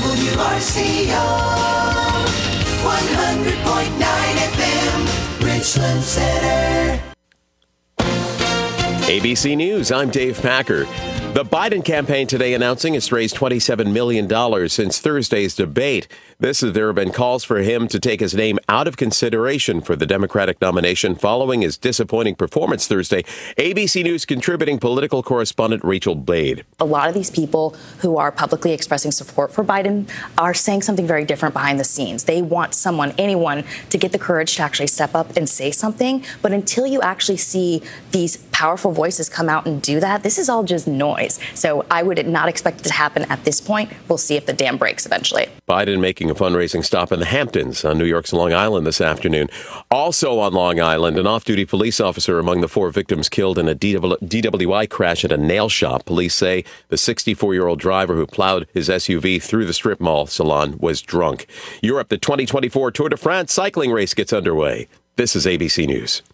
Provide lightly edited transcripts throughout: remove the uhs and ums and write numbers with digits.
WRCO 100.9 FM, Richland Center. ABC News, I'm Dave Packer. The Biden campaign today announcing it's raised $27 million since Thursday's debate. There have been calls for him to take his name out of consideration for the Democratic nomination following his disappointing performance Thursday. ABC News contributing political correspondent Rachel Blade. A lot of these people who are publicly expressing support for Biden are saying something very different behind the scenes. They want anyone, to get the courage to actually step up and say something. But until you actually see these powerful voices come out and do that, this is all just noise. So I would not expect it to happen at this point. We'll see if the dam breaks eventually. Biden making a fundraising stop in the Hamptons on New York's Long Island this afternoon. Also on Long Island, an off-duty police officer among the 4 victims killed in a DWI crash at a nail shop. Police say the 64-year-old driver who plowed his SUV through the strip mall salon was drunk. Europe, the 2024 Tour de France cycling race gets underway. This is ABC News.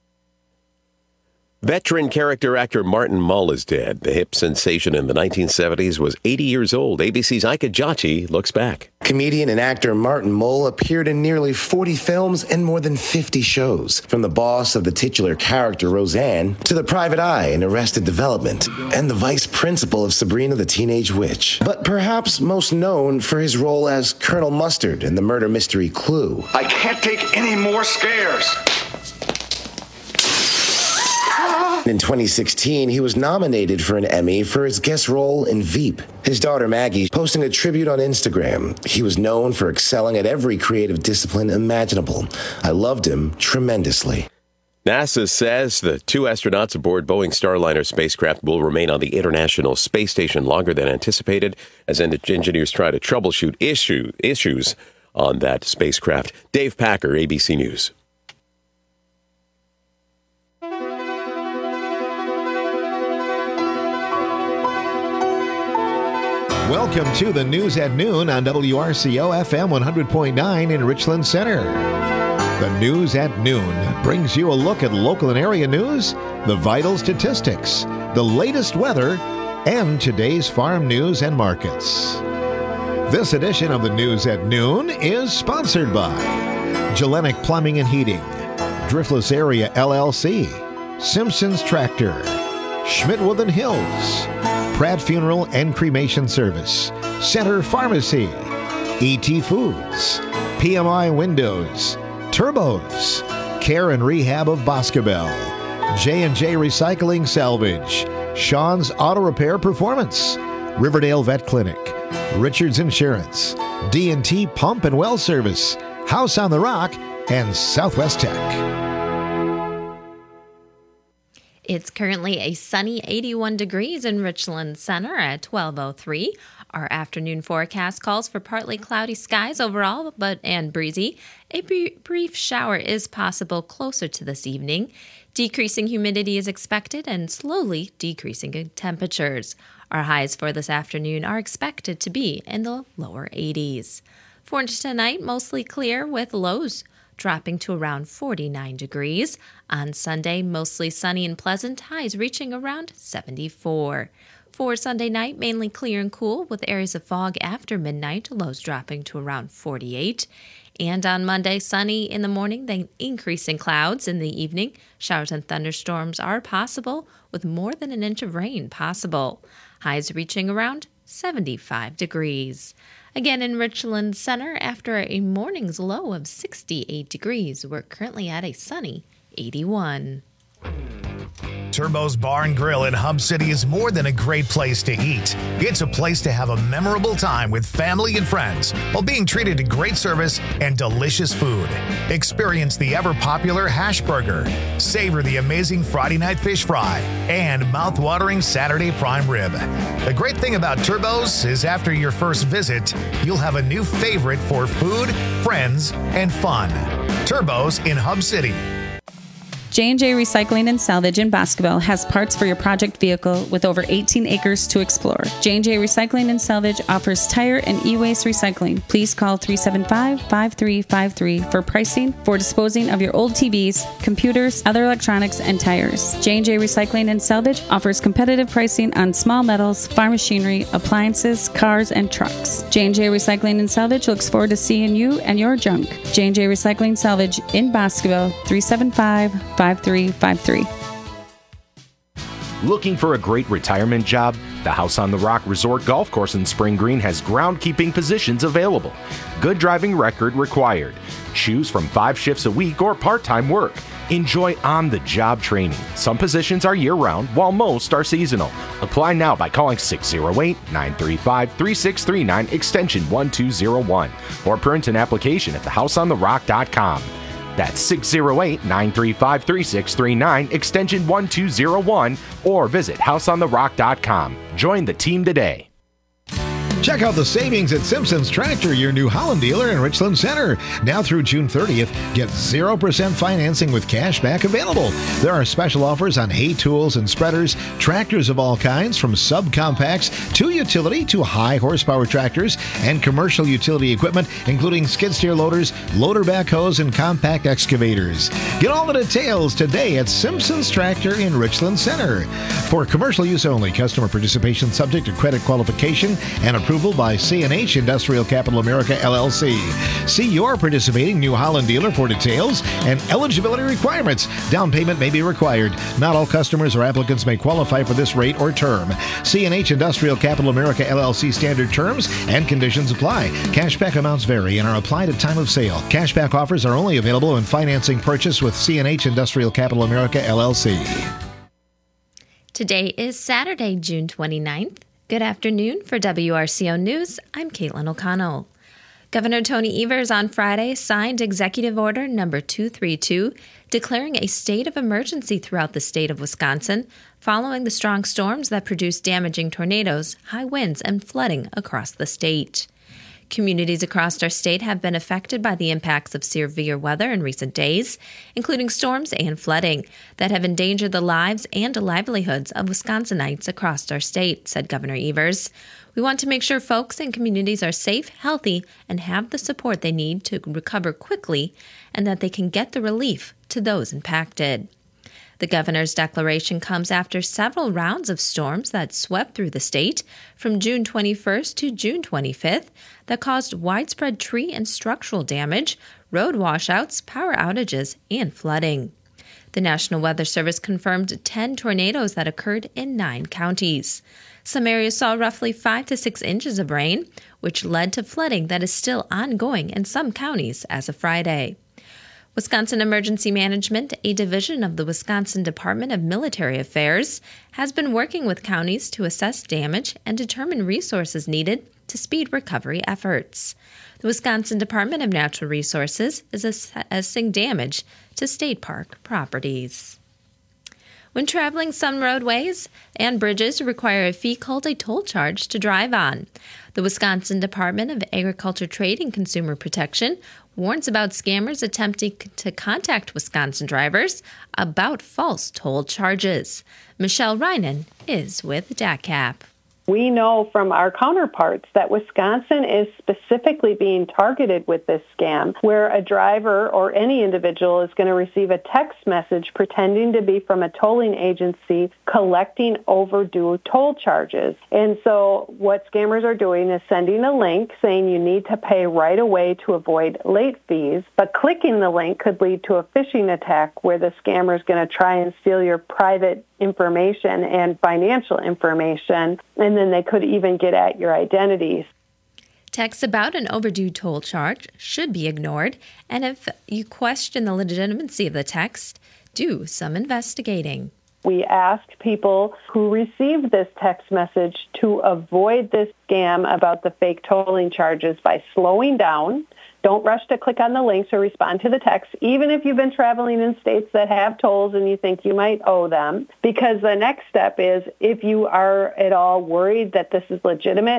Veteran character actor Martin Mull is dead. The hip sensation in the 1970s was 80 years old. ABC's Ika Jachi looks back. Comedian and actor Martin Mull appeared in nearly 40 films and more than 50 shows. From the boss of the titular character Roseanne to the private eye in Arrested Development and the vice principal of Sabrina the Teenage Witch. But perhaps most known for his role as Colonel Mustard in the murder mystery Clue. I can't take any more scares. In 2016, he was nominated for an Emmy for his guest role in Veep. His daughter Maggie posting a tribute on Instagram. He was known for excelling at every creative discipline imaginable. I loved him tremendously. NASA says the 2 astronauts aboard Boeing Starliner spacecraft will remain on the International Space Station longer than anticipated as engineers try to troubleshoot issues on that spacecraft. Dave Packer, ABC News. Welcome to the News at Noon on WRCO FM 100.9 in Richland Center. The News at Noon brings you a look at local and area news, the vital statistics, the latest weather, and today's farm news and markets. This edition of the News at Noon is sponsored by Gellenic Plumbing and Heating, Driftless Area LLC, Simpsons Tractor, Schmidt-Wood and Hills, Pratt Funeral and Cremation Service, Center Pharmacy, E.T. Foods, PMI Windows, Turbos, Care and Rehab of Boscobel, J&J Recycling Salvage, Sean's Auto Repair Performance, Riverdale Vet Clinic, Richards Insurance, D&T Pump and Well Service, House on the Rock, and Southwest Tech. It's currently a sunny 81 degrees in Richland Center at 12:03. Our afternoon forecast calls for partly cloudy skies overall, and breezy. A brief shower is possible closer to this evening. Decreasing humidity is expected and slowly decreasing temperatures. Our highs for this afternoon are expected to be in the lower 80s. For tonight, mostly clear with lows dropping to around 49 degrees. On Sunday, mostly sunny and pleasant, highs reaching around 74. For Sunday night, mainly clear and cool with areas of fog after midnight, lows dropping to around 48. And on Monday, sunny in the morning, then increasing clouds in the evening. Showers and thunderstorms are possible with more than an inch of rain possible. Highs reaching around 75 degrees. Again, in Richland Center, after a morning's low of 68 degrees, we're currently at a sunny 81. Turbo's Bar and Grill in Hub City is more than a great place to eat. It's a place to have a memorable time with family and friends while being treated to great service and delicious food. Experience the ever-popular hash burger, savor the amazing Friday night fish fry, and mouth-watering Saturday prime rib. The great thing about Turbo's is after your first visit, you'll have a new favorite for food, friends, and fun. Turbo's in Hub City. J&J Recycling and Salvage in Boscoville has parts for your project vehicle with over 18 acres to explore. J&J Recycling and Salvage offers tire and e-waste recycling. Please call 375-5353 for pricing for disposing of your old TVs, computers, other electronics, and tires. J&J Recycling and Salvage offers competitive pricing on small metals, farm machinery, appliances, cars, and trucks. J&J Recycling and Salvage looks forward to seeing you and your junk. J&J Recycling Salvage in Boscoville, 375-5353. Looking for a great retirement job? The House on the Rock Resort Golf Course in Spring Green has groundskeeping positions available. Good driving record required. Choose from 5 shifts a week or part-time work. Enjoy on-the-job training. Some positions are year-round, while most are seasonal. Apply now by calling 608-935-3639, extension 1201, or print an application at thehouseontherock.com. That's 608-935-3639, extension 1201, or visit houseontherock.com. Join the team today. Check out the savings at Simpson's Tractor, your New Holland dealer in Richland Center. Now through June 30th, get 0% financing with cash back available. There are special offers on hay tools and spreaders, tractors of all kinds, from subcompacts to utility to high horsepower tractors, and commercial utility equipment, including skid steer loaders, loader backhoes, and compact excavators. Get all the details today at Simpson's Tractor in Richland Center. For commercial use only, customer participation subject to credit qualification and approval by C&H Industrial Capital America, LLC. See your participating New Holland dealer for details and eligibility requirements. Down payment may be required. Not all customers or applicants may qualify for this rate or term. C&H Industrial Capital America, LLC standard terms and conditions apply. Cashback amounts vary and are applied at time of sale. Cashback offers are only available when financing purchase with C&H Industrial Capital America, LLC. Today is Saturday, June 29th. Good afternoon. For WRCO News, I'm Caitlin O'Connell. Governor Tony Evers on Friday signed Executive Order Number 232, declaring a state of emergency throughout the state of Wisconsin following the strong storms that produced damaging tornadoes, high winds, and flooding across the state. Communities across our state have been affected by the impacts of severe weather in recent days, including storms and flooding that have endangered the lives and livelihoods of Wisconsinites across our state, said Governor Evers. We want to make sure folks and communities are safe, healthy, and have the support they need to recover quickly, and that they can get the relief to those impacted. The governor's declaration comes after several rounds of storms that swept through the state from June 21st to June 25th that caused widespread tree and structural damage, road washouts, power outages, and flooding. The National Weather Service confirmed 10 tornadoes that occurred in 9 counties. Some areas saw roughly 5 to 6 inches of rain, which led to flooding that is still ongoing in some counties as of Friday. Wisconsin Emergency Management, a division of the Wisconsin Department of Military Affairs, has been working with counties to assess damage and determine resources needed to speed recovery efforts. The Wisconsin Department of Natural Resources is assessing damage to state park properties. When traveling, some roadways and bridges require a fee called a toll charge to drive on. The Wisconsin Department of Agriculture, Trade, and Consumer Protection warns about scammers attempting to contact Wisconsin drivers about false toll charges. Michelle Reinen is with DACAP. We know from our counterparts that Wisconsin is specifically being targeted with this scam, where a driver or any individual is going to receive a text message pretending to be from a tolling agency collecting overdue toll charges. And so what scammers are doing is sending a link saying you need to pay right away to avoid late fees, but clicking the link could lead to a phishing attack where the scammer is going to try and steal your private information and financial information, and then they could even get at your identities. Texts about an overdue toll charge should be ignored, and if you question the legitimacy of the text, do some investigating. We ask people who receive this text message to avoid this scam about the fake tolling charges by slowing down. Don't rush to click on the links or respond to the text, even if you've been traveling in states that have tolls and you think you might owe them, because the next step is, if you are at all worried that this is legitimate,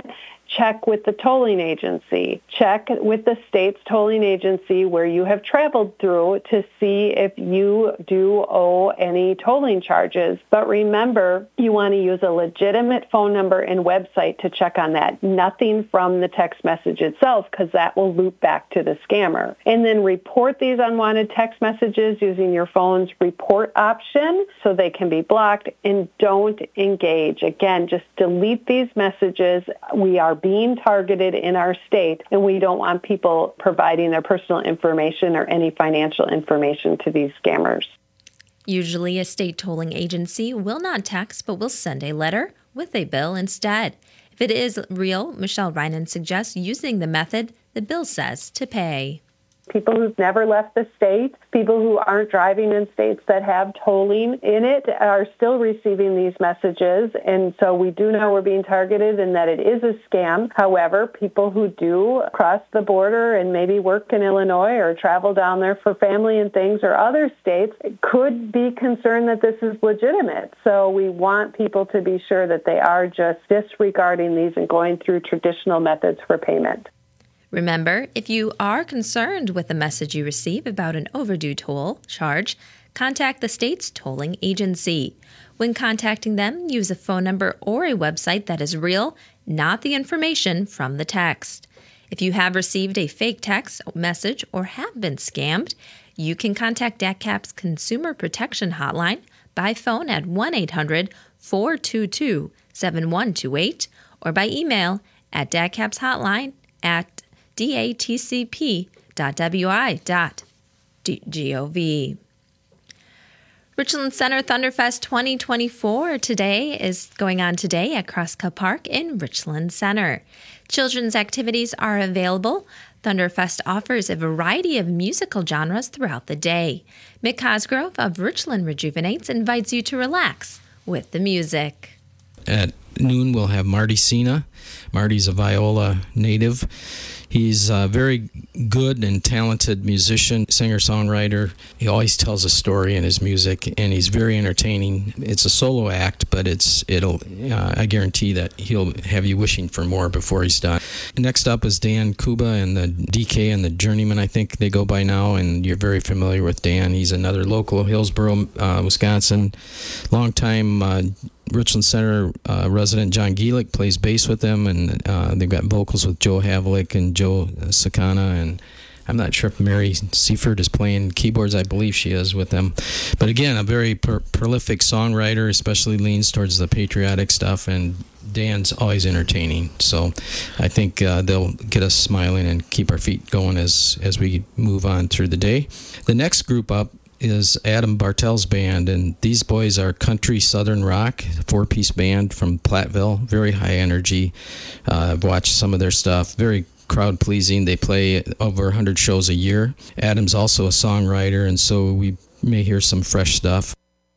check with the tolling agency. Check with the state's tolling agency where you have traveled through to see if you do owe any tolling charges. But remember, you want to use a legitimate phone number and website to check on that. Nothing from the text message itself, because that will loop back to the scammer. And then report these unwanted text messages using your phone's report option so they can be blocked, and don't engage. Again, just delete these messages. We are being targeted in our state, and we don't want people providing their personal information or any financial information to these scammers. Usually a state tolling agency will not text, but will send a letter with a bill instead. If it is real, Michelle Reinen suggests using the method the bill says to pay. People who've never left the state, people who aren't driving in states that have tolling in it are still receiving these messages. And so we do know we're being targeted and that it is a scam. However, people who do cross the border and maybe work in Illinois or travel down there for family and things or other states could be concerned that this is legitimate. So we want people to be sure that they are just disregarding these and going through traditional methods for payment. Remember, if you are concerned with the message you receive about an overdue toll charge, contact the state's tolling agency. When contacting them, use a phone number or a website that is real, not the information from the text. If you have received a fake text message or have been scammed, you can contact DATCAP's Consumer Protection Hotline by phone at 1-800-422-7128 or by email at datcapshotline@datcp.wi.gov. Richland Center Thunderfest 2024 today is going on today at Crosscup Park in Richland Center. Children's activities are available. Thunderfest offers a variety of musical genres throughout the day. Mick Cosgrove of Richland Rejuvenates invites you to relax with the music. At noon, we'll have Marty Sina. Marty's a viola native. He's a very good and talented musician, singer-songwriter. He always tells a story in his music, and he's very entertaining. It's a solo act, but I guarantee that he'll have you wishing for more before he's done. Next up is Dan Kuba and the DK and the Journeyman, I think they go by now, and you're very familiar with Dan. He's another local, Hillsboro, Wisconsin, longtime Richland Center resident John Gielick plays bass with them, and they've got vocals with Joe Havlick and Joe Sakana, and I'm not sure if Mary Seifert is playing keyboards. I believe she is with them. But again, a very prolific songwriter, especially leans towards the patriotic stuff, and Dan's always entertaining. So I think they'll get us smiling and keep our feet going as we move on through the day. The next group up is Adam Bartel's band, and these boys are country southern rock, four-piece band from Platteville, very high energy. I've watched some of their stuff, very crowd-pleasing. They play over 100 shows a year. Adam's also a songwriter, and so we may hear some fresh stuff.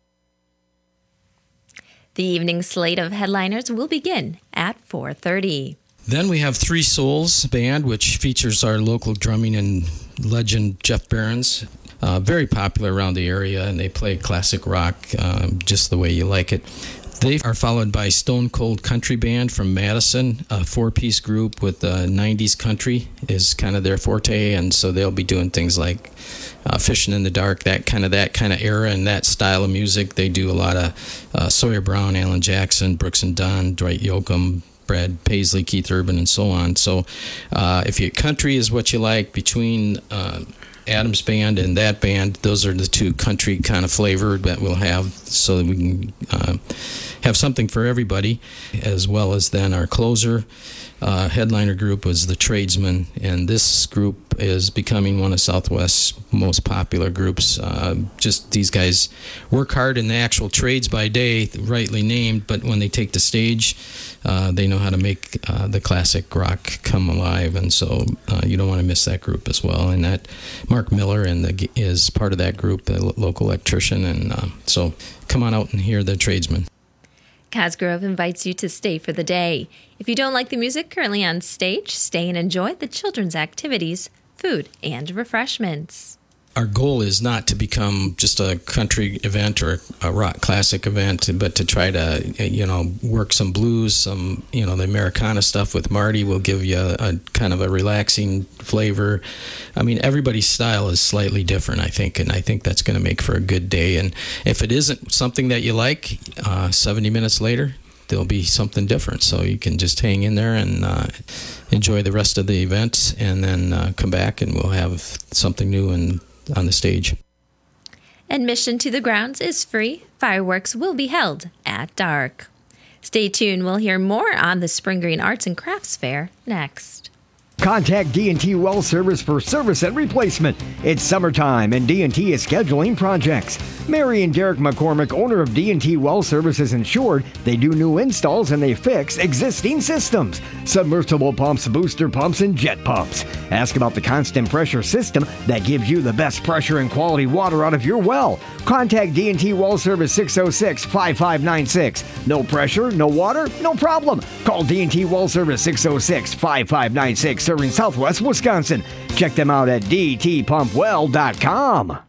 The evening slate of headliners will begin at 4:30. Then we have Three Souls Band, which features our local drumming and legend Jeff Behrens. Very popular around the area, and they play classic rock just the way you like it. They are followed by Stone Cold Country Band from Madison, a four-piece group with 90s country is kind of their forte, and so they'll be doing things like Fishing in the Dark, that kind of era and that style of music. They do a lot of Sawyer Brown, Alan Jackson, Brooks and Dunn, Dwight Yoakam, Brad Paisley, Keith Urban, and so on. So if your country is what you like, between Adam's band and that band, those are the two country kind of flavor that we'll have, so that we can have something for everybody, as well as then our closer headliner group was the Tradesmen, and this group is becoming one of Southwest's most popular groups. Just these guys work hard in the actual trades by day, rightly named, but when they take the stage, they know how to make the classic rock come alive, and so you don't want to miss that group as well. And that Mark Miller is part of that group, the local electrician, and so come on out and hear the Tradesmen. Cosgrove invites you to stay for the day. If you don't like the music currently on stage, stay and enjoy the children's activities, food, and refreshments. our goal is not to become just a country event or a rock classic event, but to try to, work some blues, some, the Americana stuff with Marty will give you a kind of a relaxing flavor. I mean, everybody's style is slightly different, I think, and I think that's going to make for a good day. And if it isn't something that you like, 70 minutes later, there'll be something different. So you can just hang in there and enjoy the rest of the event, and then come back and we'll have something new on the stage. Admission to the grounds is free. Fireworks will be held at dark. Stay tuned. We'll hear more on the Spring Green Arts and Crafts Fair next. Contact D&T Well Service for service and replacement. It's summertime and D&T is scheduling projects. Mary and Derek McCormick, owner of D&T Well Service, is insured. They do new installs and they fix existing systems. Submersible pumps, booster pumps, and jet pumps. Ask about the constant pressure system that gives you the best pressure and quality water out of your well. Contact D&T Well Service 606-5596. No pressure, no water, no problem. Call D&T Well Service 606-5596, serving Southwest Wisconsin. Check them out at dtpumpwell.com.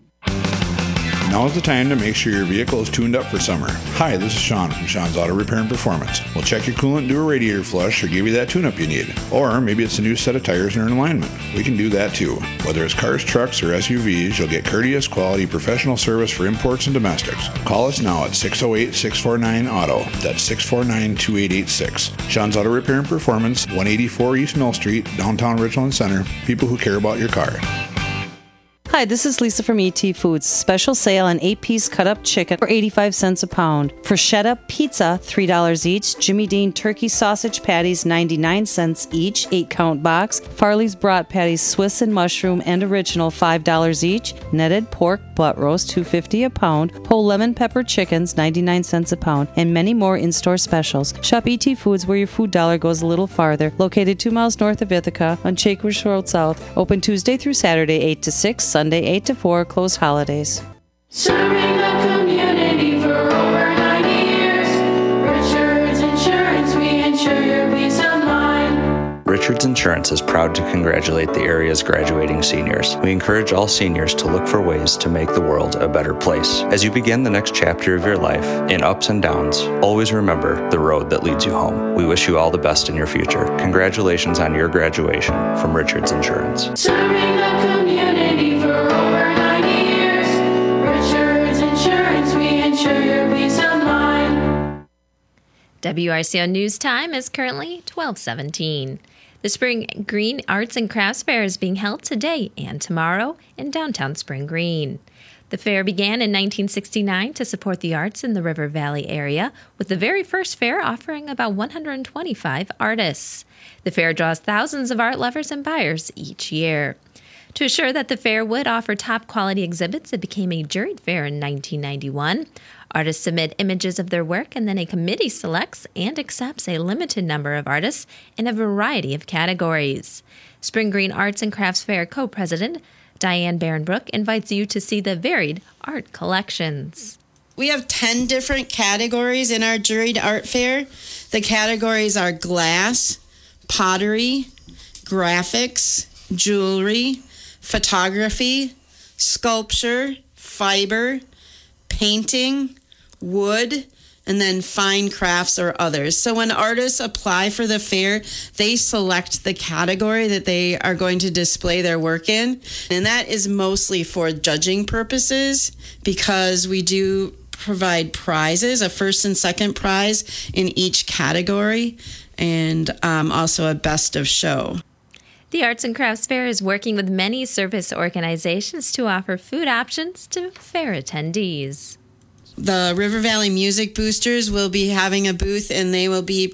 Now's the time to make sure your vehicle is tuned up for summer. Hi, this is Sean from Sean's Auto Repair and Performance. We'll check your coolant, do a radiator flush, or give you that tune-up you need. Or maybe it's a new set of tires and an alignment. We can do that too. Whether it's cars, trucks, or SUVs, you'll get courteous, quality, professional service for imports and domestics. Call us now at 608-649-AUTO. That's 649-2886. Sean's Auto Repair and Performance, 184 East Mill Street, downtown Richland Center. People who care about your car. Hi, this is Lisa from ET Foods. Special sale on 8-piece cut-up chicken for 85 cents a pound. Bruschetta pizza, $3 each. Jimmy Dean turkey sausage patties, 99 cents each, 8-count box. Farley's brat patties, Swiss and mushroom and original, $5 each. Netted pork butt roast, $2.50 a pound. Whole lemon pepper chickens, 99 cents a pound. And many more in-store specials. Shop ET Foods where your food dollar goes a little farther. Located 2 miles north of Ithaca on Chakish Road South. Open Tuesday through Saturday, 8 to 6. Sunday 8 to 4, closed holidays. Serving the community for over 90 years. Richards Insurance, we insure your peace of mind. Richards Insurance is proud to congratulate the area's graduating seniors. We encourage all seniors to look for ways to make the world a better place. As you begin the next chapter of your life, in ups and downs, always remember the road that leads you home. We wish you all the best in your future. Congratulations on your graduation from Richards Insurance. Serving the community for over 90 years. Richards Insurance, we insure your peace of mind. WRCO News Time is currently 12:17. The Spring Green Arts and Crafts Fair is being held today and tomorrow in downtown Spring Green. The fair began in 1969 to support the arts in the River Valley area, with the very first fair offering about 125 artists. The fair draws thousands of art lovers and buyers each year. To assure that the fair would offer top-quality exhibits, it became a juried fair in 1991. Artists submit images of their work, and then a committee selects and accepts a limited number of artists in a variety of categories. Spring Green Arts and Crafts Fair co-president Diane Barenbrook invites you to see the varied art collections. We have 10 different categories in our juried art fair. The categories are glass, pottery, graphics, jewelry, photography, sculpture, fiber, painting, wood, and then fine crafts or others. So when artists apply for the fair, they select the category that they are going to display their work in. And that is mostly for judging purposes, because we do provide prizes, a first and second prize in each category, and also a best of show. The Arts and Crafts Fair is working with many service organizations to offer food options to fair attendees. The River Valley Music Boosters will be having a booth, and they will be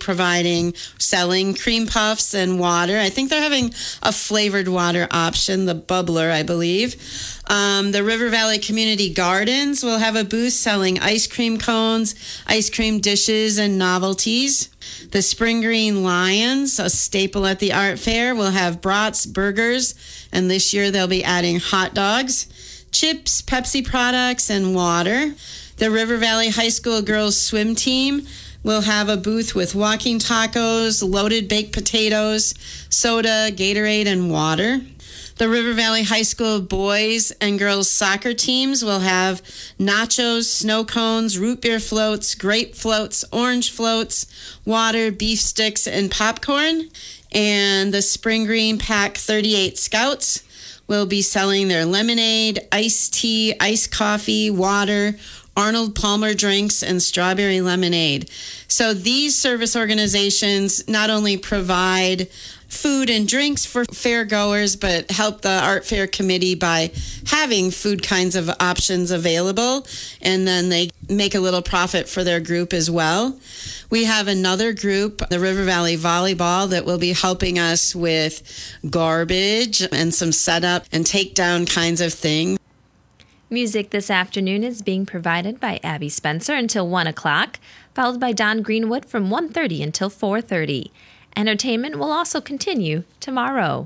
selling cream puffs and water. I think they're having a flavored water option, the Bubbler, I believe. The River Valley Community Gardens will have a booth selling ice cream cones, ice cream dishes, and novelties. The Spring Green Lions, a staple at the art fair, will have brats, burgers, and this year they'll be adding hot dogs, chips, Pepsi products, and water. The River Valley High School girls swim team will have a booth with walking tacos, loaded baked potatoes, soda, Gatorade, and water. The River Valley High School boys and girls soccer teams will have nachos, snow cones, root beer floats, grape floats, orange floats, water, beef sticks, and popcorn. And the Spring Green Pack 38 Scouts will be selling their lemonade, iced tea, iced coffee, water, Arnold Palmer drinks, and strawberry lemonade. So these service organizations not only provide food and drinks for fair goers, but help the art fair committee by having food kinds of options available, and then they make a little profit for their group as well. We have another group, the River Valley Volleyball, that will be helping us with garbage and some setup and takedown kinds of things. Music this afternoon is being provided by Abby Spencer until 1 o'clock, followed by Don Greenwood from 1:30 until 4:30. Entertainment will also continue tomorrow.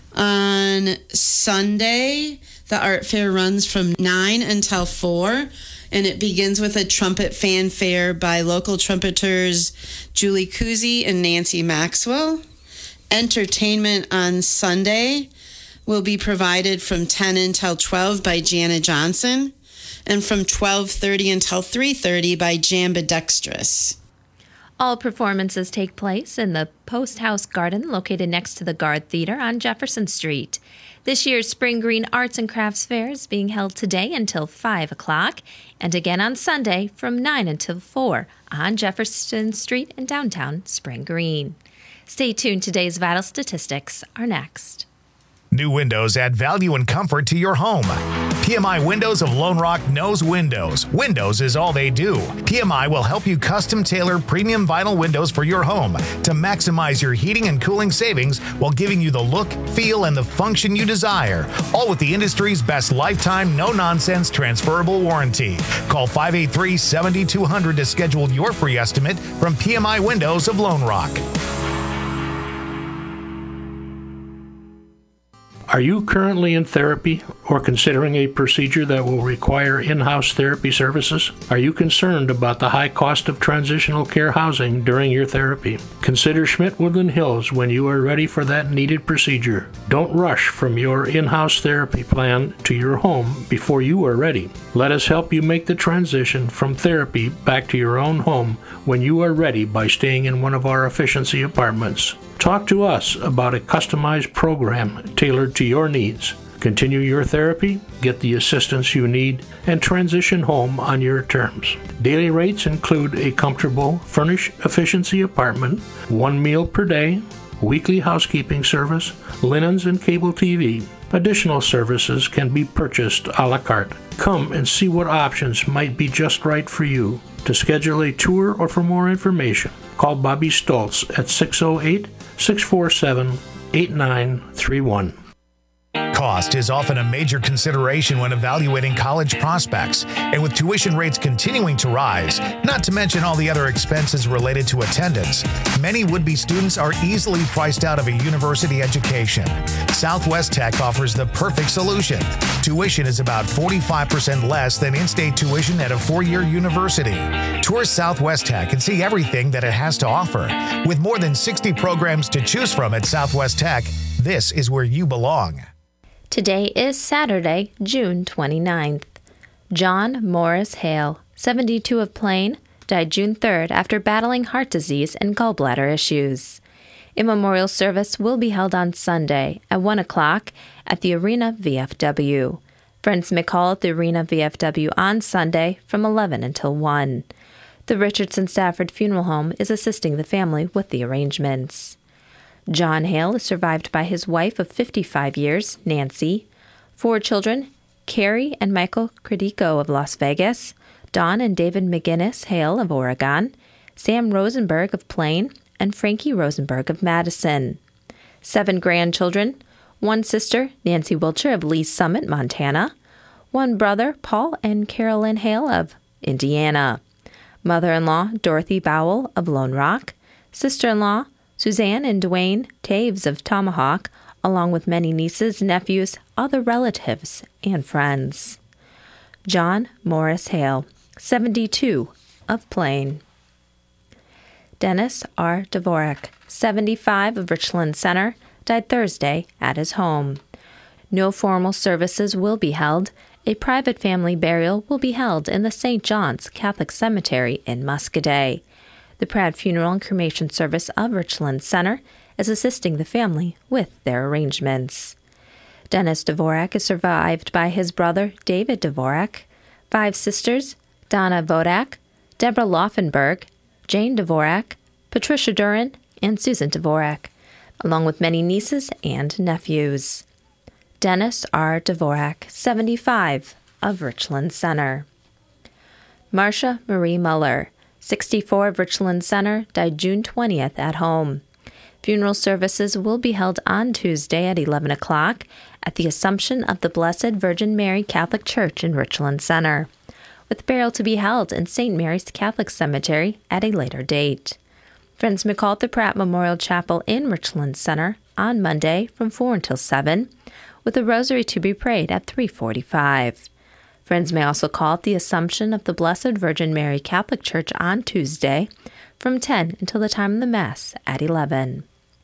On Sunday, the art fair runs from 9 until 4, and it begins with a trumpet fanfare by local trumpeters Julie Kuzi and Nancy Maxwell. Entertainment on Sunday will be provided from 10 until 12 by Jana Johnson, and from 12:30 until 3:30 by Jambidextrous. All performances take place in the Post House Garden located next to the Guard Theater on Jefferson Street. This year's Spring Green Arts and Crafts Fair is being held today until 5 o'clock and again on Sunday from 9 until 4 on Jefferson Street in downtown Spring Green. Stay tuned. Today's vital statistics are next. New windows add value and comfort to your home. PMI Windows of Lone Rock knows windows. Windows is all they do. PMI will help you custom tailor premium vinyl windows for your home to maximize your heating and cooling savings while giving you the look, feel, and the function you desire. All with the industry's best lifetime, no-nonsense transferable warranty. Call 583-7200 to schedule your free estimate from PMI Windows of Lone Rock. Are you currently in therapy or considering a procedure that will require in-house therapy services? Are you concerned about the high cost of transitional care housing during your therapy? Consider Schmidt-Woodland Hills when you are ready for that needed procedure. Don't rush from your in-house therapy plan to your home before you are ready. Let us help you make the transition from therapy back to your own home when you are ready by staying in one of our efficiency apartments. Talk to us about a customized program tailored to your needs. Continue your therapy, get the assistance you need, and transition home on your terms. Daily rates include a comfortable, furnished efficiency apartment, 1 meal per day, weekly housekeeping service, linens, and cable TV. Additional services can be purchased a la carte. Come and see what options might be just right for you. To schedule a tour or for more information, call Bobby Stoltz at 608-647-8931. Cost is often a major consideration when evaluating college prospects, and with tuition rates continuing to rise, not to mention all the other expenses related to attendance, many would-be students are easily priced out of a university education. Southwest Tech offers the perfect solution. Tuition is about 45% less than in-state tuition at a four-year university. Tour Southwest Tech and see everything that it has to offer. With more than 60 programs to choose from at Southwest Tech, this is where you belong. Today is Saturday, June 29th. John Morris Hale, 72 of Plain, died June 3rd after battling heart disease and gallbladder issues. A memorial service will be held on Sunday at 1 o'clock at the Arena VFW. Friends may call at the Arena VFW on Sunday from 11 until 1. The Richardson Stafford Funeral Home is assisting the family with the arrangements. John Hale is survived by his wife of 55 years, Nancy, 4 children, Carrie and Michael Credico of Las Vegas, Don and David McGinnis Hale of Oregon, Sam Rosenberg of Plain, and Frankie Rosenberg of Madison. 7 grandchildren, 1 sister, Nancy Wilcher of Lee Summit, Montana, 1 brother, Paul and Carolyn Hale of Indiana, mother-in-law, Dorothy Bowell of Lone Rock, sister-in-law, Suzanne and Dwayne Taves of Tomahawk, along with many nieces, nephews, other relatives, and friends. John Morris Hale, 72, of Plain. Dennis R. Dvorak, 75, of Richland Center, died Thursday at his home. No formal services will be held. A private family burial will be held in the St. John's Catholic Cemetery in Muscadet. The Pratt Funeral and Cremation Service of Richland Center is assisting the family with their arrangements. Dennis Dvorak is survived by his brother, David Dvorak, 5 sisters, Donna Vodak, Deborah Laufenberg, Jane Dvorak, Patricia Duran, and Susan Dvorak, along with many nieces and nephews. Dennis R. Dvorak, 75, of Richland Center. Marcia Marie Muller, 64 of Richland Center, died June 20th at home. Funeral services will be held on Tuesday at 11 o'clock at the Assumption of the Blessed Virgin Mary Catholic Church in Richland Center, with burial to be held in St. Mary's Catholic Cemetery at a later date. Friends may call at the Pratt Memorial Chapel in Richland Center on Monday from 4 until 7, with a rosary to be prayed at 3:45. Friends may also call at the Assumption of the Blessed Virgin Mary Catholic Church on Tuesday from 10 until the time of the Mass at 11.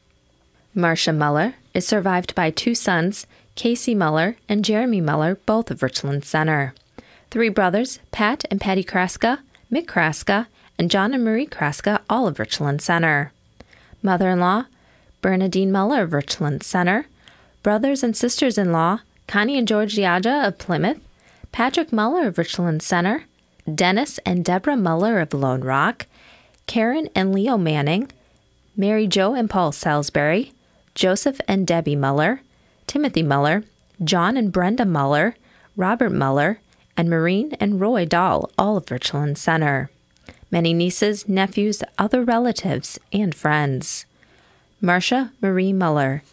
Marcia Muller is survived by 2 sons, Casey Muller and Jeremy Muller, both of Richland Center. 3 brothers, Pat and Patty Kraska, Mick Kraska, and John and Marie Kraska, all of Richland Center. Mother-in-law, Bernadine Muller of Richland Center. Brothers and sisters-in-law, Connie and George Diaja of Plymouth, Patrick Muller of Richland Center, Dennis and Deborah Muller of Lone Rock, Karen and Leo Manning, Mary Jo and Paul Salisbury, Joseph and Debbie Muller, Timothy Muller, John and Brenda Muller, Robert Muller, and Maureen and Roy Dahl, all of Richland Center. Many nieces, nephews, other relatives, and friends. Marcia Marie Muller,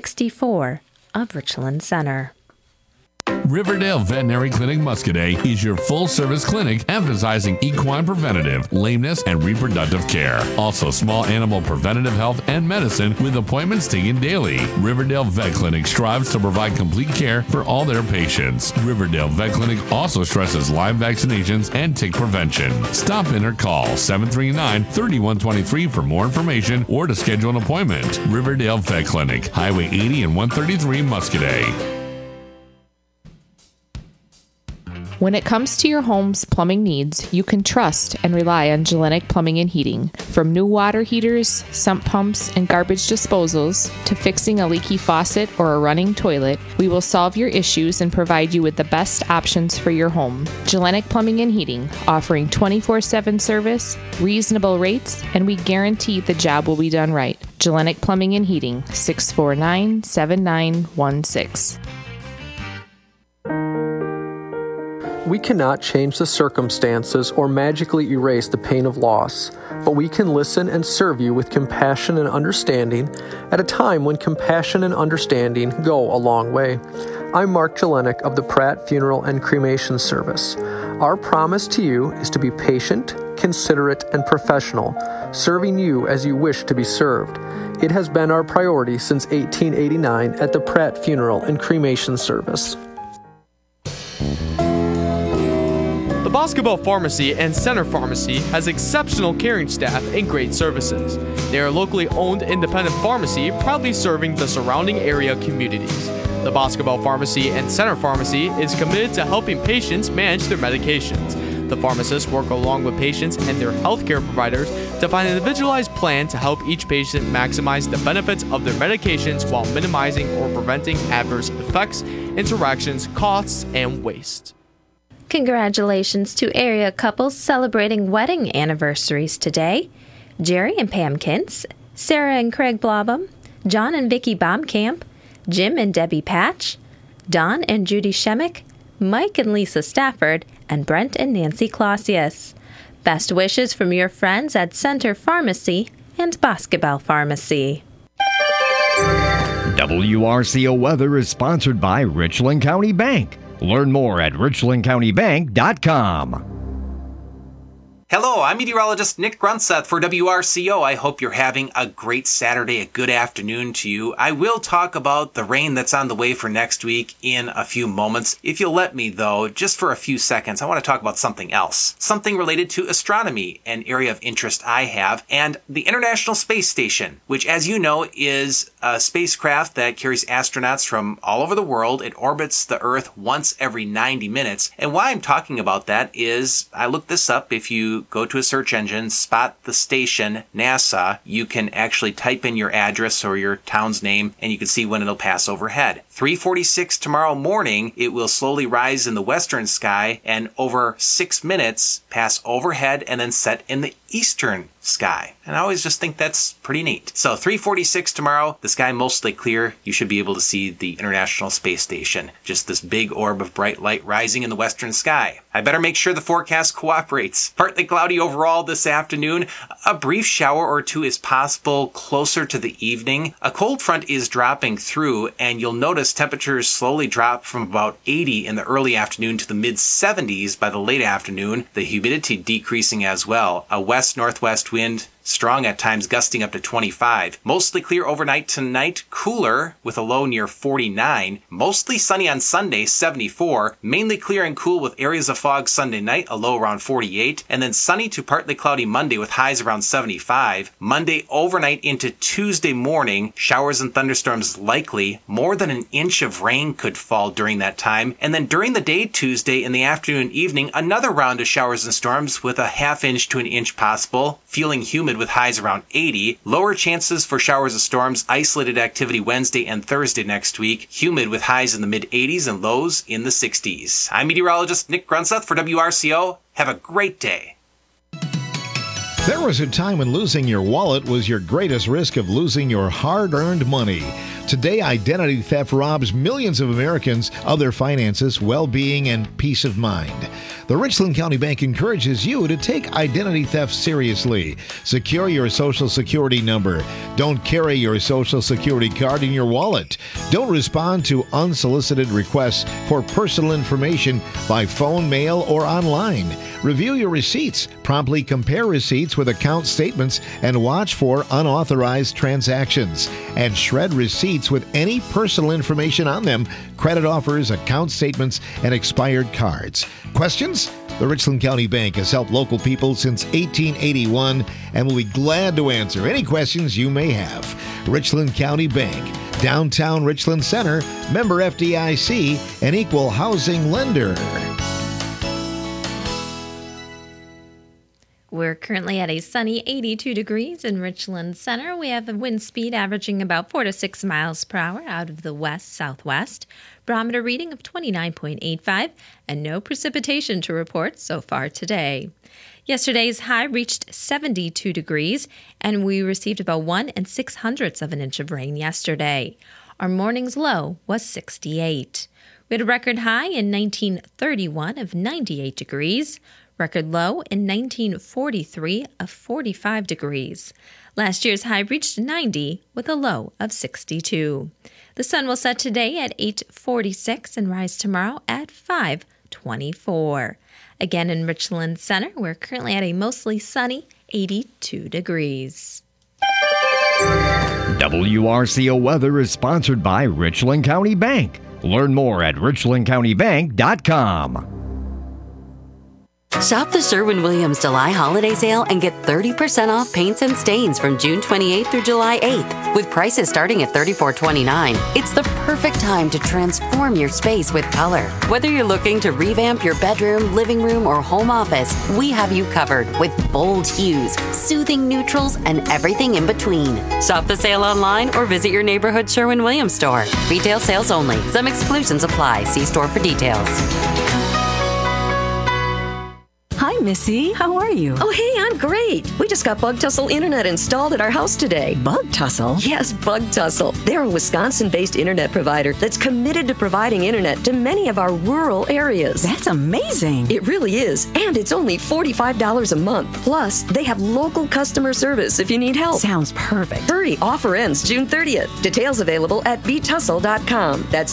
64, of Richland Center. Riverdale Veterinary Clinic Muscadet is your full-service clinic emphasizing equine preventative, lameness, and reproductive care. Also, small animal preventative health and medicine with appointments taken daily. Riverdale Vet Clinic strives to provide complete care for all their patients. Riverdale Vet Clinic also stresses Lyme vaccinations and tick prevention. Stop in or call 739-3123 for more information or to schedule an appointment. Riverdale Vet Clinic, Highway 80 and 133 Muscadet. When it comes to your home's plumbing needs, you can trust and rely on Gellenic Plumbing and Heating. From new water heaters, sump pumps, and garbage disposals, to fixing a leaky faucet or a running toilet, we will solve your issues and provide you with the best options for your home. Gellenic Plumbing and Heating, offering 24/7 service, reasonable rates, and we guarantee the job will be done right. Gellenic Plumbing and Heating, 649-7916. We cannot change the circumstances or magically erase the pain of loss, but we can listen and serve you with compassion and understanding at a time when compassion and understanding go a long way. I'm Mark Jelinek of the Pratt Funeral and Cremation Service. Our promise to you is to be patient, considerate, and professional, serving you as you wish to be served. It has been our priority since 1889 at the Pratt Funeral and Cremation Service. The Basketball Pharmacy and Center Pharmacy has exceptional caring staff and great services. They are a locally owned independent pharmacy proudly serving the surrounding area communities. The Basketball Pharmacy and Center Pharmacy is committed to helping patients manage their medications. The pharmacists work along with patients and their healthcare providers to find an individualized plan to help each patient maximize the benefits of their medications while minimizing or preventing adverse effects, interactions, costs, and waste. Congratulations to area couples celebrating wedding anniversaries today. Jerry and Pam Kintz, Sarah and Craig Blobham, John and Vicky Baumkamp, Jim and Debbie Patch, Don and Judy Shemick, Mike and Lisa Stafford, and Brent and Nancy Clausius. Best wishes from your friends at Center Pharmacy and Basketball Pharmacy. WRCO Weather is sponsored by Richland County Bank. Learn more at richlandcountybank.com. Hello, I'm meteorologist Nick Grunseth for WRCO. I hope you're having a great Saturday, a good afternoon to you. I will talk about the rain that's on the way for next week in a few moments. If you'll let me, though, just for a few seconds, I want to talk about something else. Something related to astronomy, an area of interest I have, and the International Space Station, which, as you know, is a spacecraft that carries astronauts from all over the world. It orbits the Earth once every 90 minutes. And why I'm talking about that is, I looked this up. If you go to a search engine, spot the station, NASA, you can actually type in your address or your town's name, and you can see when it'll pass overhead. 3:46 tomorrow morning, it will slowly rise in the western sky and over 6 minutes pass overhead and then set in the eastern sky. And I always just think that's pretty neat. So 3:46 tomorrow, the sky mostly clear. You should be able to see the International Space Station. Just this big orb of bright light rising in the western sky. I better make sure the forecast cooperates. Partly cloudy overall this afternoon. A brief shower or two is possible closer to the evening. A cold front is dropping through, and you'll notice temperatures slowly drop from about 80 in the early afternoon to the mid-70s by the late afternoon. The humidity decreasing as well. A west-northwest wind, strong at times, gusting up to 25. Mostly clear overnight tonight, cooler with a low near 49. Mostly sunny on Sunday, 74. Mainly clear and cool with areas of fog Sunday night, a low around 48. And then sunny to partly cloudy Monday with highs around 75. Monday overnight into Tuesday morning, showers and thunderstorms likely. More than an inch of rain could fall during that time. And then during the day Tuesday in the afternoon and evening, another round of showers and storms with a ½ inch to an inch possible. Feeling humid with highs around 80. Lower chances for showers and storms, isolated activity Wednesday and Thursday next week. Humid with highs in the mid-80s and lows in the 60s. I'm meteorologist Nick Grunseth for WRCO. Have a great day. There was a time when losing your wallet was your greatest risk of losing your hard-earned money. Today, identity theft robs millions of Americans of their finances, well-being, and peace of mind. The Richland County Bank encourages you to take identity theft seriously. Secure your Social Security number. Don't carry your Social Security card in your wallet. Don't respond to unsolicited requests for personal information by phone, mail, or online. Review your receipts. Promptly compare receipts with account statements and watch for unauthorized transactions. And shred receipts with any personal information on them, credit offers, account statements, and expired cards. Questions? The Richland County Bank has helped local people since 1881 and will be glad to answer any questions you may have. Richland County Bank, downtown Richland Center, member FDIC, and equal housing lender. We're currently at a sunny 82 degrees in Richland Center. We have a wind speed averaging about 4 to 6 miles per hour out of the west-southwest. Barometer reading of 29.85 and no precipitation to report so far today. Yesterday's high reached 72 degrees and we received about 1 600ths of an inch of rain yesterday. Our morning's low was 68. We had a record high in 1931 of 98 degrees. Record low in 1943 of 45 degrees. Last year's high reached 90 with a low of 62. The sun will set today at 8:46 and rise tomorrow at 5:24. Again in Richland Center, we're currently at a mostly sunny 82 degrees. WRCO weather is sponsored by Richland County Bank. Learn more at richlandcountybank.com. Shop the Sherwin-Williams July holiday sale and get 30% off paints and stains from June 28th through July 8th. With prices starting at $34.29, it's the perfect time to transform your space with color. Whether you're looking to revamp your bedroom, living room, or home office, we have you covered with bold hues, soothing neutrals, and everything in between. Shop the sale online or visit your neighborhood Sherwin-Williams store. Retail sales only. Some exclusions apply. See store for details. Hi, Missy. How are you? Oh, hey, I'm great. We just got Bug Tussle Internet installed at our house today. Bug Tussle? Yes, Bug Tussle. They're a Wisconsin-based internet provider that's committed to providing internet to many of our rural areas. That's amazing. It really is. And it's only $45 a month. Plus, they have local customer service if you need help. Sounds perfect. Hurry, offer ends June 30th. Details available at btussle.com. That's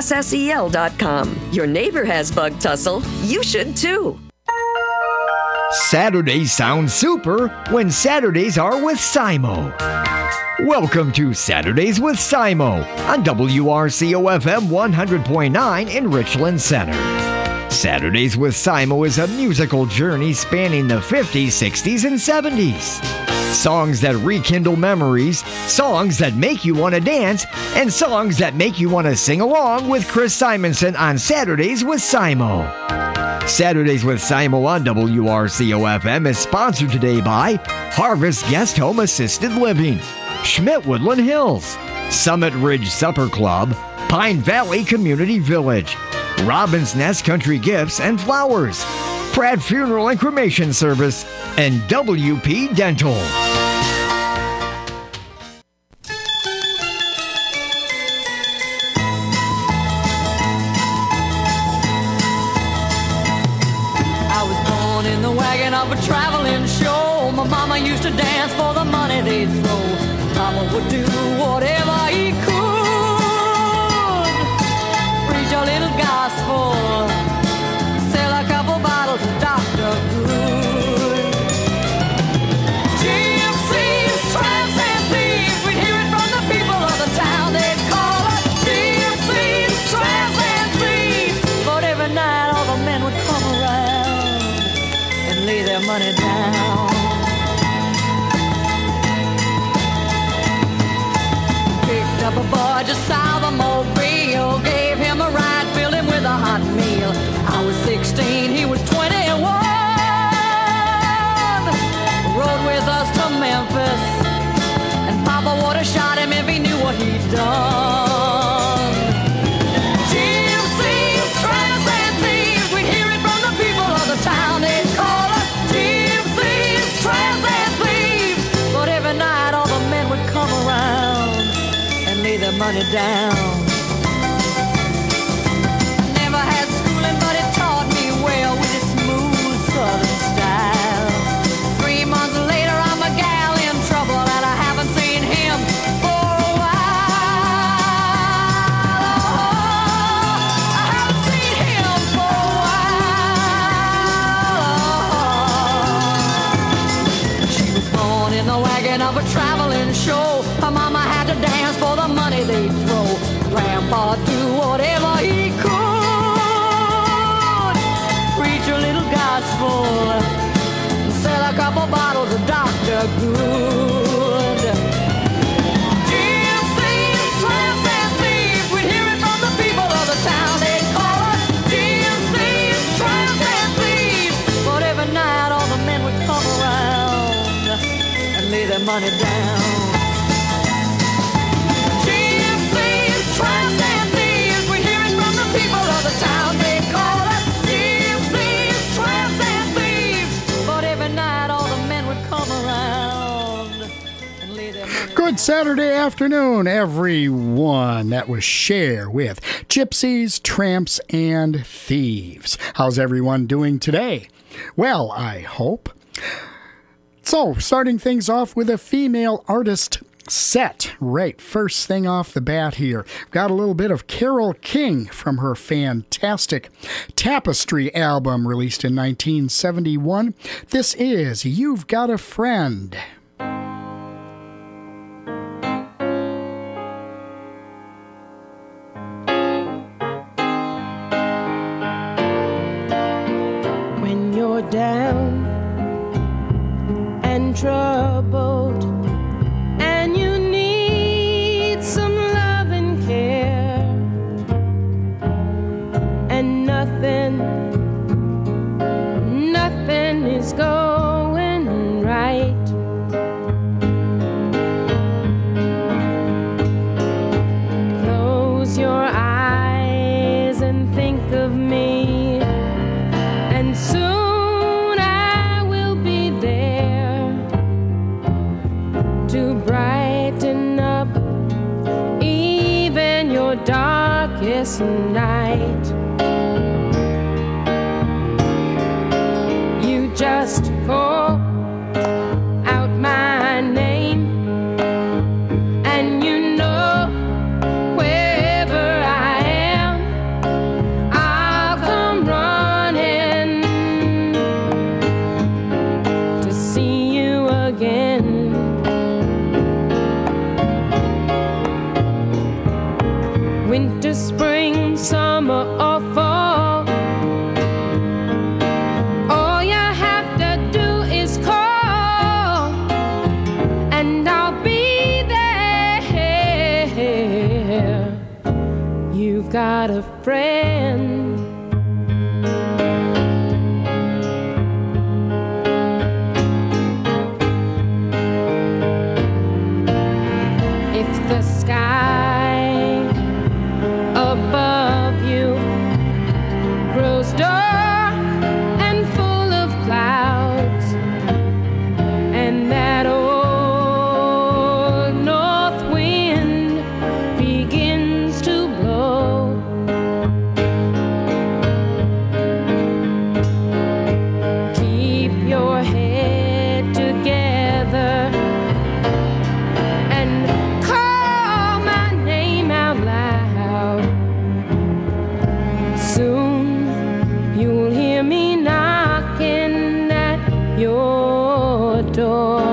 BTUSSEL.com. Your neighbor has Bug Tussle. You should too. Saturdays sound super when Saturdays are with Simo. Welcome to Saturdays with Simo on WRCO-FM 100.9 in Richland Center. Saturdays with Simo is a musical journey spanning the 50s, 60s, and 70s. Songs that rekindle memories, songs that make you want to dance, and songs that make you want to sing along with Chris Simonson on Saturdays with Simo. Saturdays with Simo on WRCO-FM is sponsored today by Harvest Guest Home Assisted Living, Schmidt Woodland Hills, Summit Ridge Supper Club, Pine Valley Community Village, Robin's Nest Country Gifts and Flowers, Pratt Funeral and Cremation Service, and WP Dental. I was born in the wagon of a traveling show. My mama used to dance for the money they'd throw. Papa would do whatever he could. Preach a little gospel, sell a couple bottles of Dr. Good. Gypsies, tramps, and thieves, we'd hear it from the people of the town. They'd call us gypsies, tramps, and thieves. But every night all the men would come around and lay their money down. Picked up a boy just south of Mobile, gave him a ride, filled him with a hot meal. I was 16, he was 21. Rode with us to Memphis, and Papa would have shot him if he knew what he'd done. Gypsies, tramps, and thieves, we'd hear it from the people of the town. They'd call us gypsies, tramps, and thieves. But every night all the men would come around and lay their money down. Never had schooling, but it taught me well with its smooth southern style. 3 months later, I'm a gal in trouble, and I haven't seen him for a while. Oh, I haven't seen him for a while. She was born in the wagon of a traveling show. Her mama had to dance for the money they'd throw. Grandpa do whatever he could. Preach a little gospel, sell a couple bottles of Dr. Good. Gypsies, tramps, and thieves, we'd hear it from the people of the town. They'd call us gypsies, tramps, and thieves. But every night all the men would come around and lay their money down. Gypsies, tramps, and thieves, we hear it from the people of the town. They call us gypsies, tramps, and thieves. But every night all the men would come around and lay their money. Good Saturday afternoon, everyone. That was Cher with Gypsies, Tramps, and Thieves. How's everyone doing today? Well, I hope. So, starting things off with a female artist set. Right, first thing off the bat here. Got a little bit of Carole King from her fantastic Tapestry album released in 1971. This is You've Got a Friend. When you're down and troubled and you need some love and care, and nothing is going right. Close your eyes and think of me, and soon I will be there to brighten up even your darkest night. You just call out my name, and you know wherever I am, I'll come running. got a friend. If the sky above you grows dark and full of clouds, and that old north wind begins to blow, keep your head together and call my name out loud. Soon you'll hear me knocking at your door.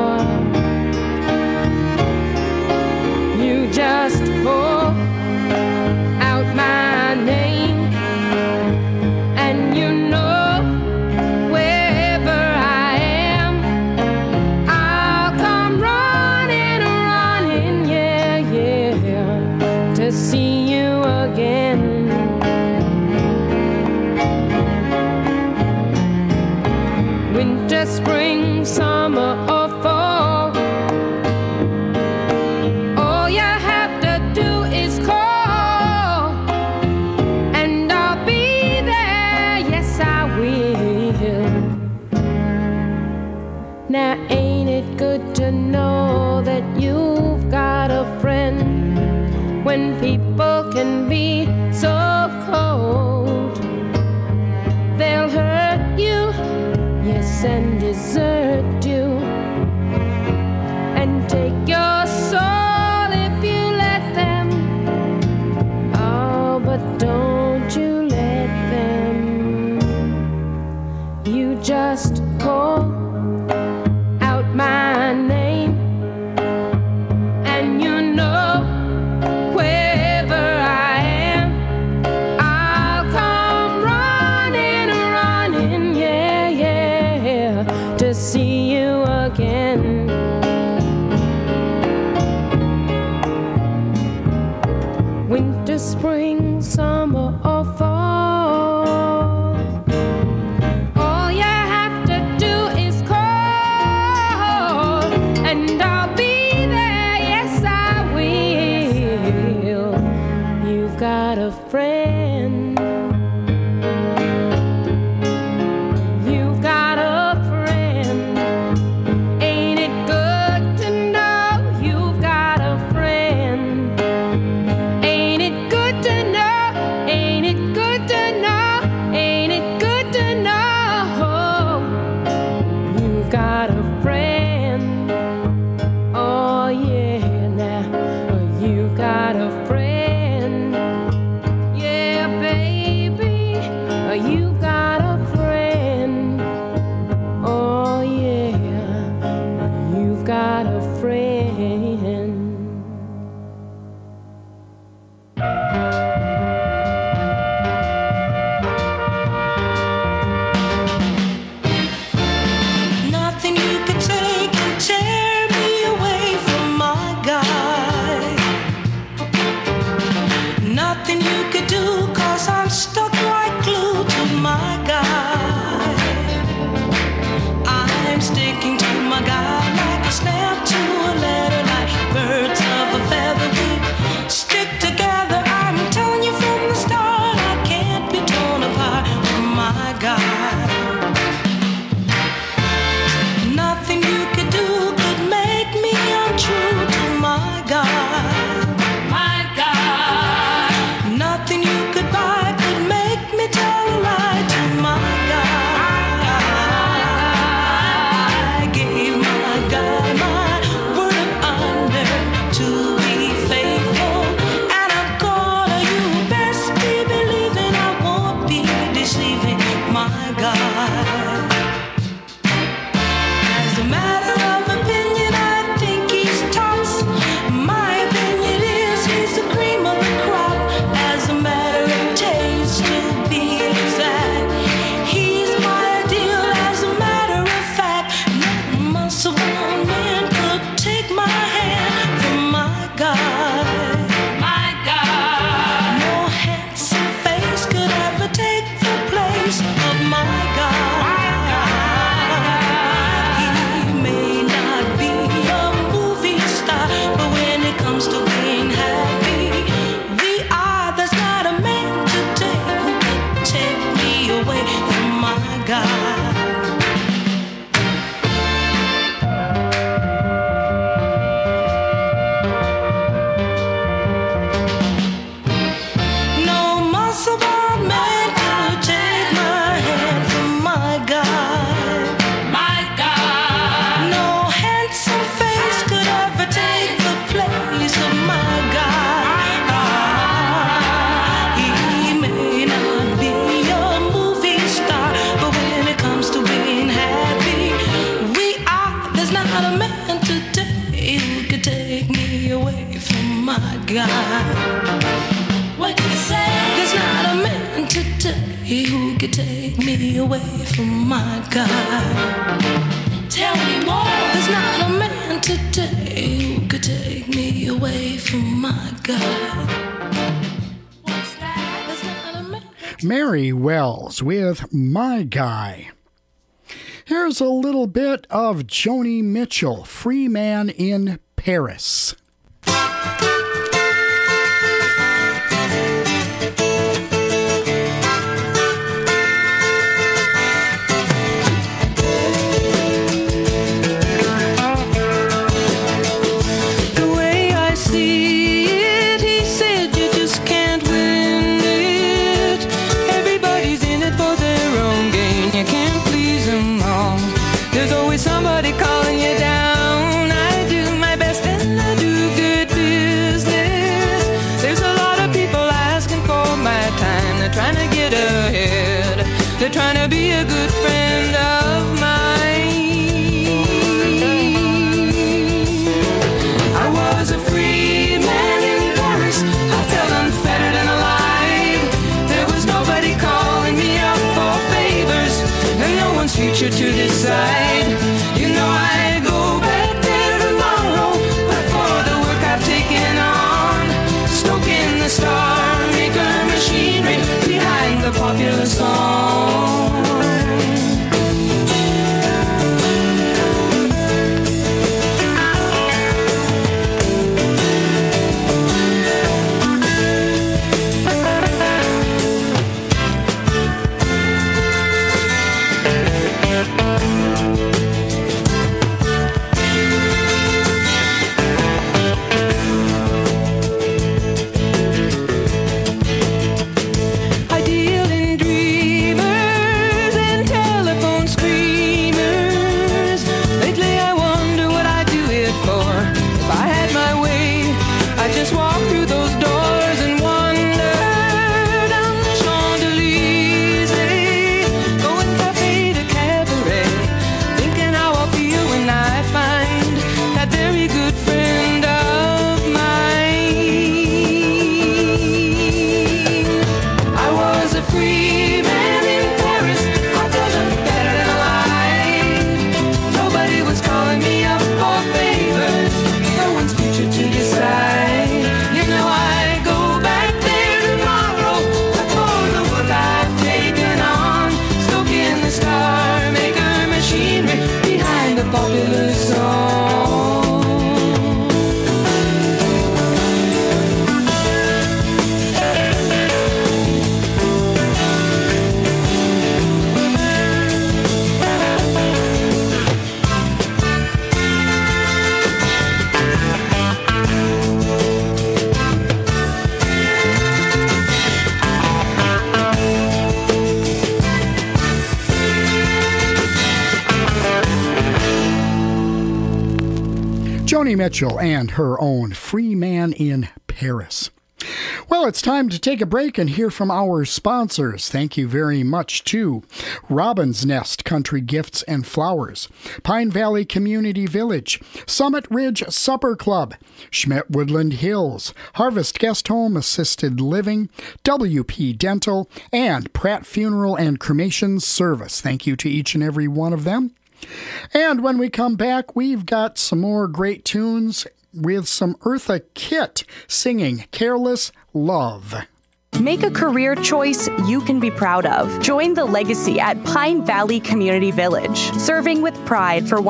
You just call out my name, and you know wherever I am, I'll come running, running, yeah, yeah, to see you again. Winter, spring, summer, or fall, all you have to do is call, and I'll be there, yes I will. Now ain't it good to know that you've got a friend when people can be so cold? They'll hurt you, yes, and desert you, and take your soul if you let them. Oh, but don't you let them. You just call out my name, and you know wherever I am, I'll come running, running, yeah, yeah, to see you again. Winter, spring, summer, or fall, all you have to do is call, and I'll be there, yes I will. You've got a friend. You've got a friend. Ain't it good to know you've got a friend? Ain't it good to know? Ain't it good to know? Ain't it good to know you've got a friend? Oh yeah, now you've got a friend. Yeah, baby, you've got a friend. Oh yeah, you've got a friend. Nothing you could take God. What you say? There's not a man today who could take me away from my God. Tell me more. There's not a man today who could take me away from my God. What's that? There's not a man. Mary Wells with My Guy. Here's a little bit of Joni Mitchell, Free Man in Paris. Somebody calling you down. I do my best and I do good business. There's a lot of people asking for my time. They're trying to get ahead. They're trying to be a good friend of mine. I was a free man in Paris. I felt unfettered and alive. There was nobody calling me up for favors, and no one's future to decide. You know I go back there tomorrow, but for the work I've taken on, stoking the Star Maker machinery behind the popular song. Joni Mitchell and her own Free Man in Paris. Well, it's time to take a break and hear from our sponsors. Thank you very much to Robin's Nest Country Gifts and Flowers, Pine Valley Community Village, Summit Ridge Supper Club, Schmidt Woodland Hills, Harvest Guest Home Assisted Living, WP Dental, and Pratt Funeral and Cremation Service. Thank you to each and every one of them. And when we come back, we've got some more great tunes with some Eartha Kitt singing Careless Love. Make a career choice you can be proud of. Join the legacy at Pine Valley Community Village, serving with pride for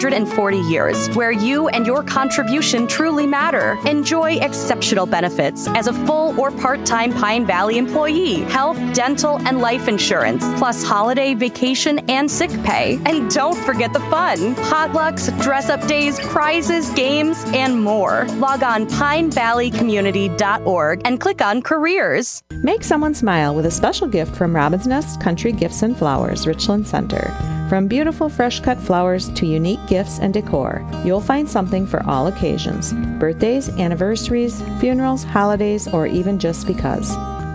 140 years, where you and your contribution truly matter. Enjoy exceptional benefits as a full or part-time Pine Valley employee, health, dental, and life insurance, plus holiday, vacation, and sick pay. And don't forget the fun. Potlucks, dress-up days, prizes, games, and more. Log on pinevalleycommunity.org and click on Careers. Make someone smile with a special gift from Robin's Nest Country Gifts and Flowers, Richland Center. From beautiful fresh-cut flowers to unique gifts and decor, you'll find something for all occasions. Birthdays, anniversaries, funerals, holidays, or even just because.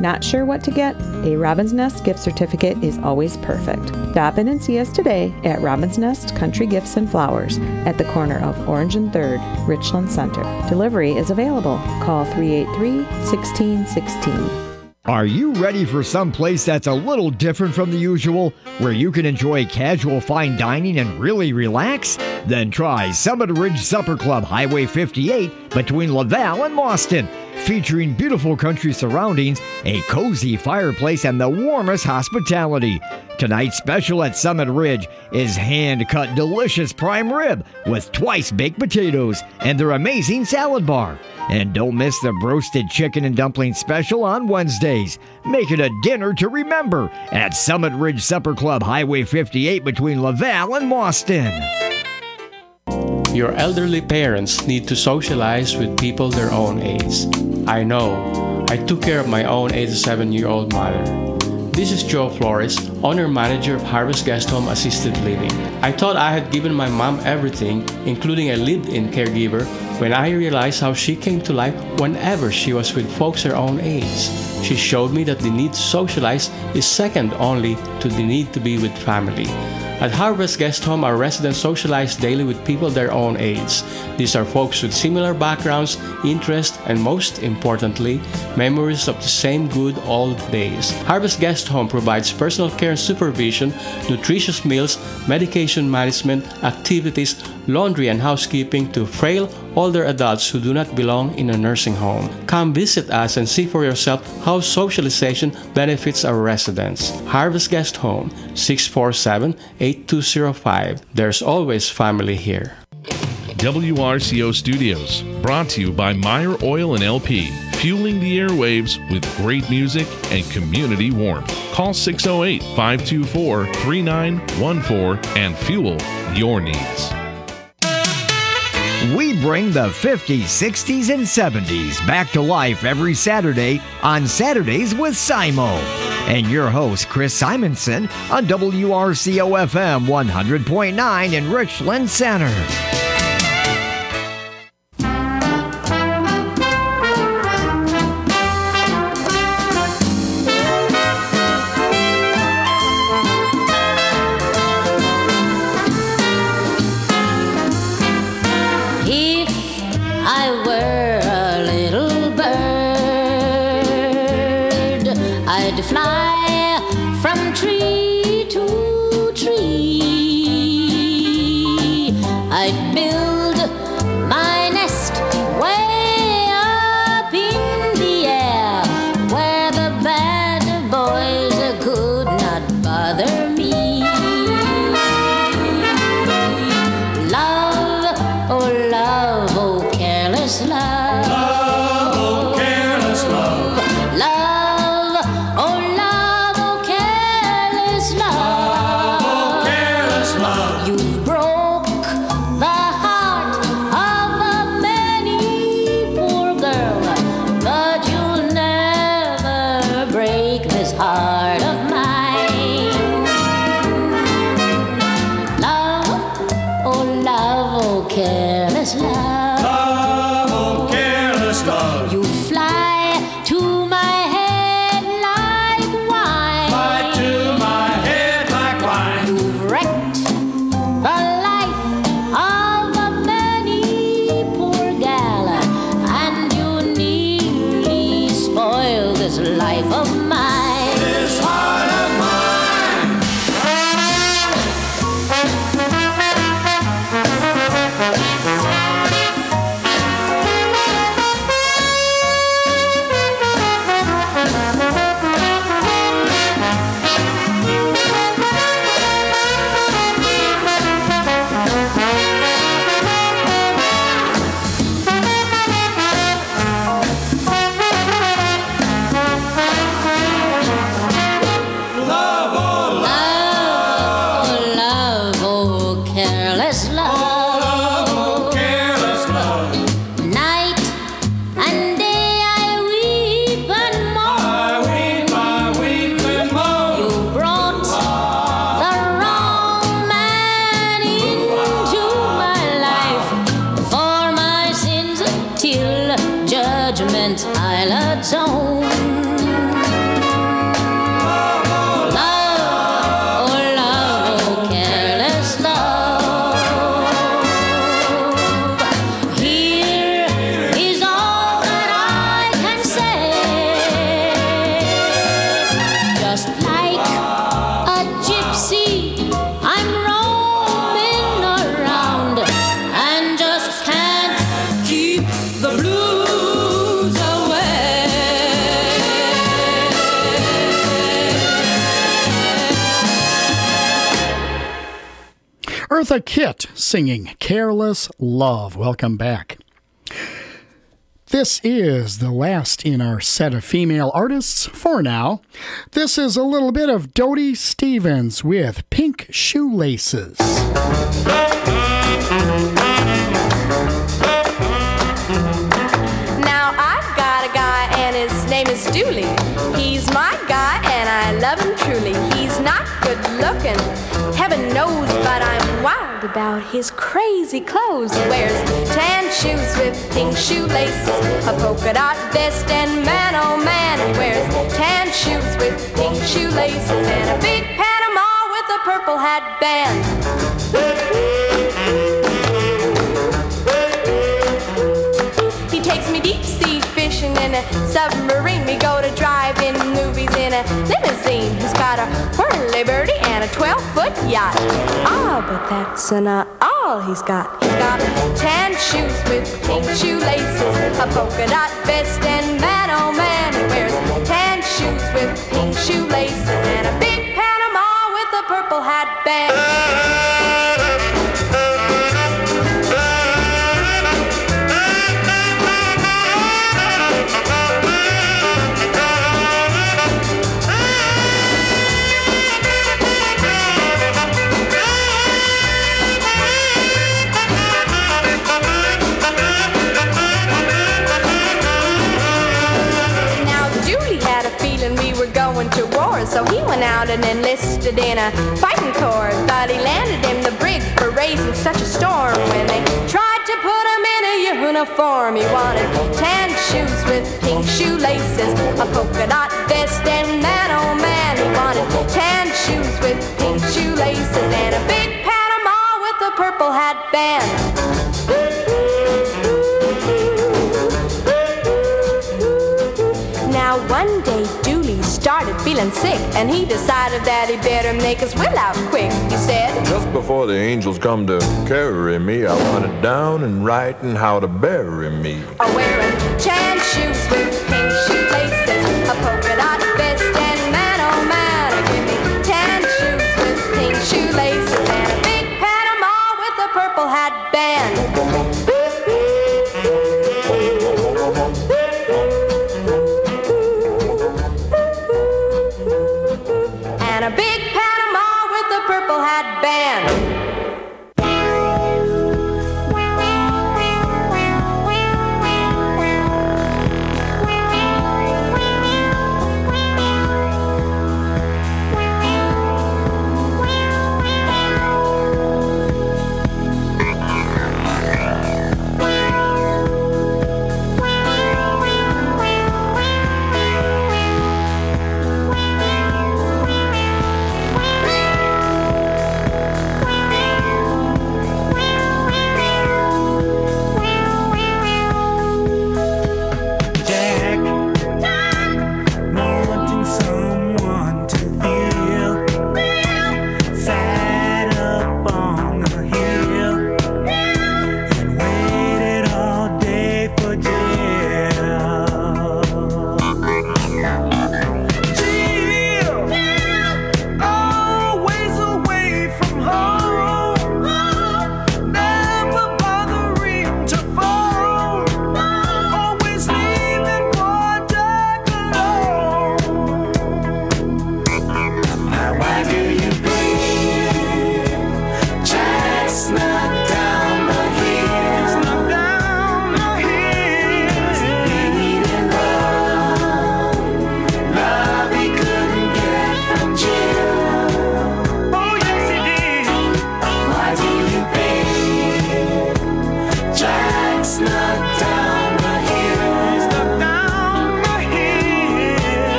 Not sure what to get? A Robin's Nest gift certificate is always perfect. Stop in and see us today at Robin's Nest Country Gifts and Flowers at the corner of Orange and 3rd, Richland Center. Delivery is available. Call 383-1616. Are you ready for some place that's a little different from the usual, where you can enjoy casual fine dining and really relax? Then try Summit Ridge Supper Club, Highway 58, between Laval and Mauston. Featuring beautiful country surroundings, a cozy fireplace, and the warmest hospitality. Tonight's special at Summit Ridge is hand-cut delicious prime rib with twice baked potatoes and their amazing salad bar. And don't miss the roasted chicken and dumpling special on Wednesdays. Make it a dinner to remember at Summit Ridge Supper Club, Highway 58, between Laval and Mauston. Your elderly parents need to socialize with people their own age. I know. I took care of my own 87-year-old mother. This is Joe Flores, owner-manager of Harvest Guest Home Assisted Living. I thought I had given my mom everything, including a lived-in caregiver, when I realized how she came to life whenever she was with folks her own age. She showed me that the need to socialize is second only to the need to be with family. At Harvest Guest Home, our residents socialize daily with people their own age. These are folks with similar backgrounds, interests, and most importantly, memories of the same good old days. Harvest Guest Home provides personal care and supervision, nutritious meals, medication management, activities, laundry and housekeeping to frail, older adults who do not belong in a nursing home. Come visit us and see for yourself how socialization benefits our residents. Harvest Guest Home, 647-8205. There's always family here. WRCO Studios, brought to you by Meyer Oil and LP, fueling the airwaves with great music and community warmth. Call 608-524-3914 and fuel your needs. We bring the 50s, 60s, and 70s back to life every Saturday on Saturdays with Simo. And your host, Chris Simonson, on WRCO FM 100.9 in Richland Center. Eartha Kitt singing Careless Love. Welcome back. This is the last in our set of female artists for now. This is a little bit of Dodie Stevens with Pink Shoelaces. Now I've got a guy and his name is Dooley. He's my guy and I love him truly. He's not good looking, heaven knows, but I'm wild about his crazy clothes. He wears tan shoes with pink shoelaces, a polka dot vest, and man oh man, he wears tan shoes with pink shoelaces and a big Panama with a purple hat band. He takes me deep sea fishing in a submarine. We go to drive-in movies in a limousine. He's got a whirly-birdie and a 12-foot yacht. Ah, but that's not all he's got. He's got tan shoes with pink shoelaces, a polka dot vest, and man oh man, he wears tan shoes with pink shoelaces and a big Panama with a purple hat band. To war, so he went out and enlisted in a fighting corps. But he landed in the brig for raising such a storm. When they tried to put him in a uniform, he wanted tan shoes with pink shoelaces, a polka dot vest, and man oh man, he wanted tan shoes with pink shoelaces and a big Panama with a purple hat band. Now one day Dooley started feeling sick, and he decided that he better make his will out quick. He said, just before the angels come to carry me, I want it down and writing how to bury me. Wearing tan shoes with pink shoelaces, a polka dot vest, and man oh man, give me tan shoes with pink shoelaces and a big Panama with a purple hat band.